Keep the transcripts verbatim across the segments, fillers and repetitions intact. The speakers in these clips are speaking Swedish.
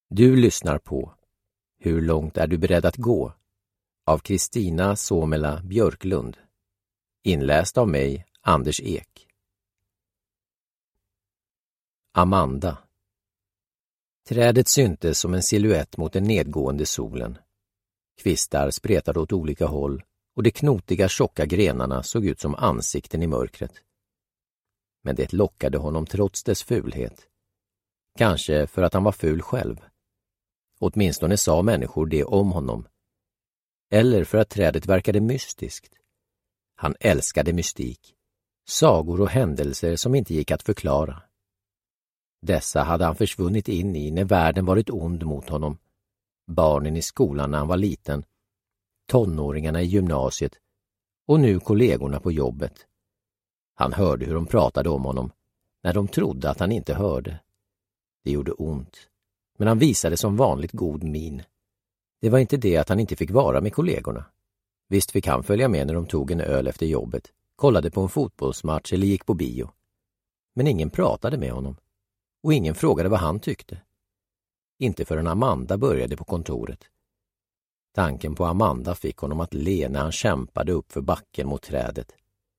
Du lyssnar på Hur långt är du beredd att gå? Av Kristina Somela Björklund. Inläst av mig, Anders Ek. Amanda. Trädet syntes som en silhuett mot den nedgående solen. Kvistar spretade åt olika håll och de knotiga tjocka grenarna såg ut som ansikten i mörkret. Men det lockade honom trots dess fulhet. Kanske för att han var ful själv. Åtminstone sa människor det om honom. Eller för att trädet verkade mystiskt. Han älskade mystik. Sagor och händelser som inte gick att förklara. Dessa hade han försvunnit in i när världen varit ond mot honom. Barnen i skolan när han var liten. Tonåringarna i gymnasiet. Och nu kollegorna på jobbet. Han hörde hur de pratade om honom. När de trodde att han inte hörde. Det gjorde ont. Men han visade som vanligt god min. Det var inte det att han inte fick vara med kollegorna. Visst fick han följa med när de tog en öl efter jobbet, kollade på en fotbollsmatch eller gick på bio. Men ingen pratade med honom. Och ingen frågade vad han tyckte. Inte förrän Amanda började på kontoret. Tanken på Amanda fick honom att le när han kämpade upp för backen mot trädet.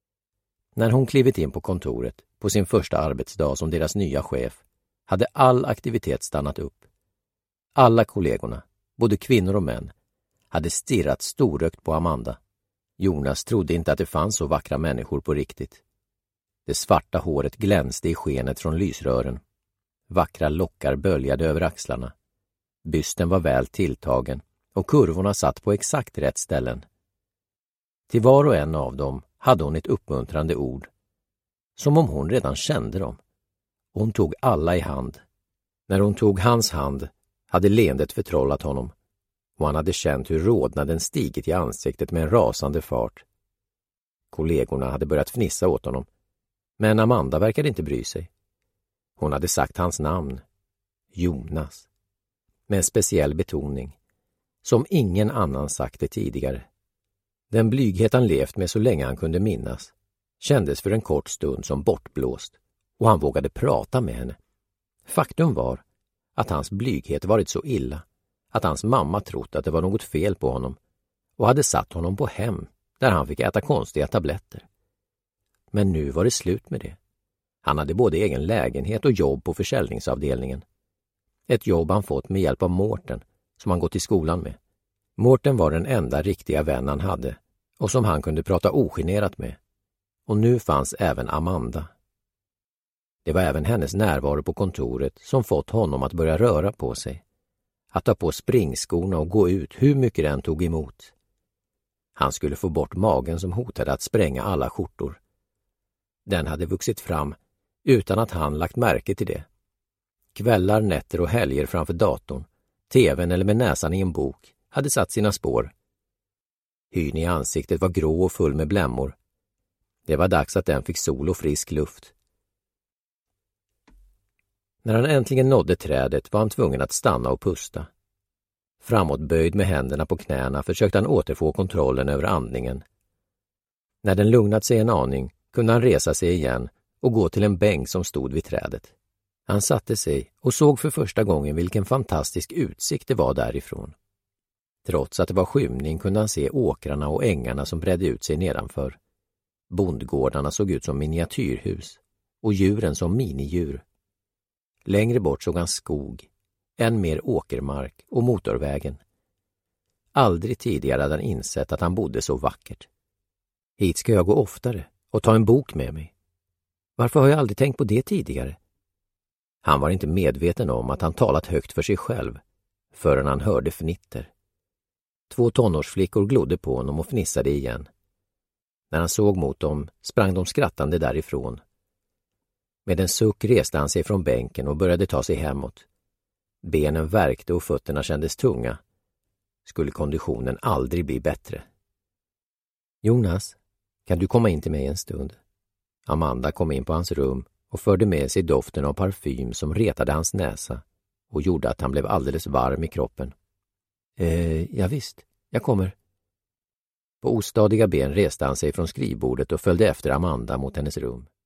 När hon klivit in på kontoret, på sin första arbetsdag som deras nya chef, hade all aktivitet stannat upp. Alla kollegorna, både kvinnor och män, hade stirrat storögt på Amanda. Jonas trodde inte att det fanns så vackra människor på riktigt. Det svarta håret glänste i skenet från lysrören. Vackra lockar böljade över axlarna. Bysten var väl tilltagen och kurvorna satt på exakt rätt ställen. Till var och en av dem hade hon ett uppmuntrande ord. Som om hon redan kände dem. Hon tog alla i hand. När hon tog hans hand hade leendet förtrollat honom. Och han hade känt hur rodnaden stigit i ansiktet med en rasande fart. Kollegorna hade börjat fnissa åt honom. Men Amanda verkade inte bry sig. Hon hade sagt hans namn. Jonas. Med en speciell betoning. Som ingen annan sagt det tidigare. Den blyghet han levt med så länge han kunde minnas kändes för en kort stund som bortblåst. Och han vågade prata med henne. Faktum var att hans blyghet varit så illa att hans mamma trott att det var något fel på honom och hade satt honom på hem där han fick äta konstiga tabletter. Men nu var det slut med det. Han hade både egen lägenhet och jobb på försäljningsavdelningen. Ett jobb han fått med hjälp av Mårten som han gått i skolan med. Mårten var den enda riktiga vän han hade och som han kunde prata ogenerat med. Och nu fanns även Amanda. Det var även hennes närvaro på kontoret som fått honom att börja röra på sig. Att ta på springskorna och gå ut hur mycket den tog emot. Han skulle få bort magen som hotade att spränga alla skjortor. Den hade vuxit fram utan att han lagt märke till det. Kvällar, nätter och helger framför datorn, tvn eller med näsan i en bok hade satt sina spår. Hyn i ansiktet var grå och full med blämmor. Det var dags att den fick sol och frisk luft. När han äntligen nådde trädet var han tvungen att stanna och pusta. Framåtböjd med händerna på knäna försökte han återfå kontrollen över andningen. När den lugnat sig en aning kunde han resa sig igen och gå till en bänk som stod vid trädet. Han satte sig och såg för första gången vilken fantastisk utsikt det var därifrån. Trots att det var skymning kunde han se åkrarna och ängarna som bredde ut sig nedanför. Bondgårdarna såg ut som miniatyrhus och djuren som minidjur. Längre bort såg han skog, än mer åkermark och motorvägen. Aldrig tidigare hade han insett att han bodde så vackert. Hit ska jag gå oftare och ta en bok med mig. Varför har jag aldrig tänkt på det tidigare? Han var inte medveten om att han talat högt för sig själv förrän han hörde fnitter. Två tonårsflickor glodde på honom och fnissade igen. När han såg mot dem sprang de skrattande därifrån. Med en suck reste han sig från bänken och började ta sig hemåt. Benen värkte och fötterna kändes tunga. Skulle konditionen aldrig bli bättre? Jonas, kan du komma in till mig en stund? Amanda kom in på hans rum och förde med sig doften av parfym som retade hans näsa och gjorde att han blev alldeles varm i kroppen. Eh, ja visst, jag kommer. På ostadiga ben reste han sig från skrivbordet och följde efter Amanda mot hennes rum.